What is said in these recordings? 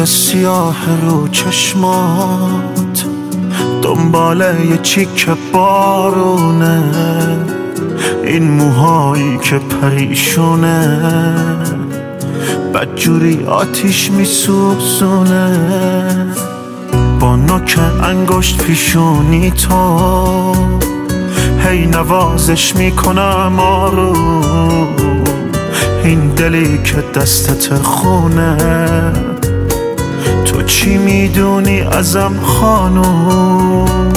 روی سیاه رو چشمات دنبال یه چیک بارونه، این موهایی که پریشونه بدجوری آتیش میسوزونه. با نوک انگشت پیشونی تو هی نوازش میکنم آروم، این دلی که دستت خونه، تو چی میدونی ازم خانوم؟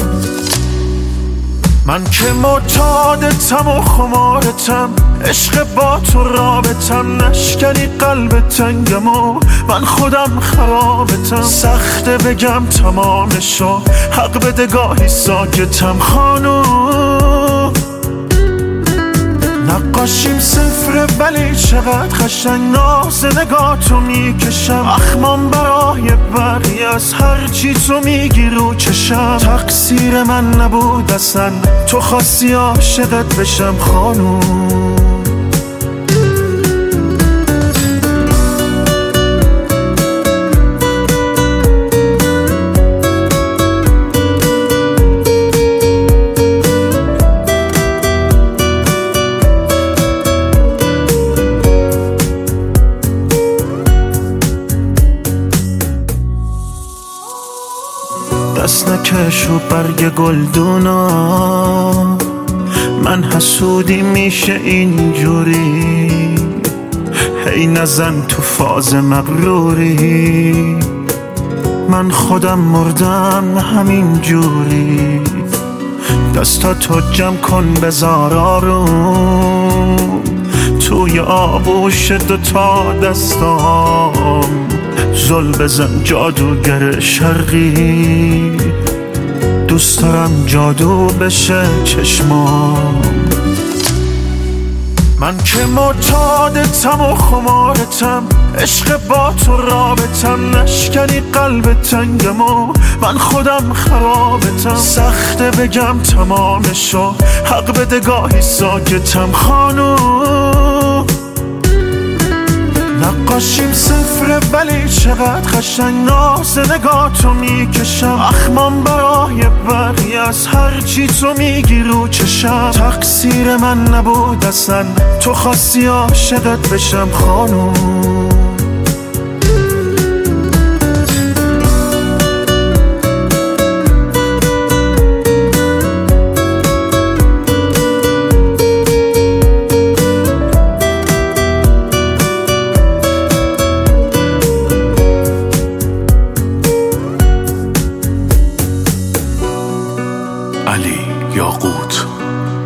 من که معتادتم و خمارتم، عشق با تو رابطم، نشکنی قلب تنگم و من خودم خرابتم. سخته بگم تمامشو، حق بده گاهی ساکتم خانوم. نقاشیم صفره ولی چقدر قشنگ، ناز نگاهتو میکشم، اخمام برای بقیه از هرچی تو میگی رو چشم. تقصیر من نبود اصلا، تو خواستی عاشقت بشم خانوم. دست نکش و برگ گلدونا، من حسودی میشه اینجوری، هی نزن تو فاز مغروری، من خودم مردم همین جوری. دستاتو جمع کن بذار آروم، توی آغوش دوتا دستام زل بزن جادوگر شرقی، دوست دارم جادو بشه چشمام. من که معتادتم و خمارتم، عشق با تو رابطم، نشکنی قلب تنگم و من خودم خرابتم. سخته بگم تمامشو، حق بده گاهی ساکتم خانوم. نقاشیم صفره ولی چقدر قشنگ، ناز نگاهتو میکشم، اخمام برای بقیه از هرچی تو میگی رو چشم. تقصیر من نبود اصلا، تو خواستی عاشقت بشم خانوم. علی یاقوت،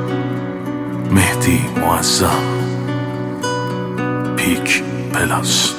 مهدی معظم، پیک پلاس.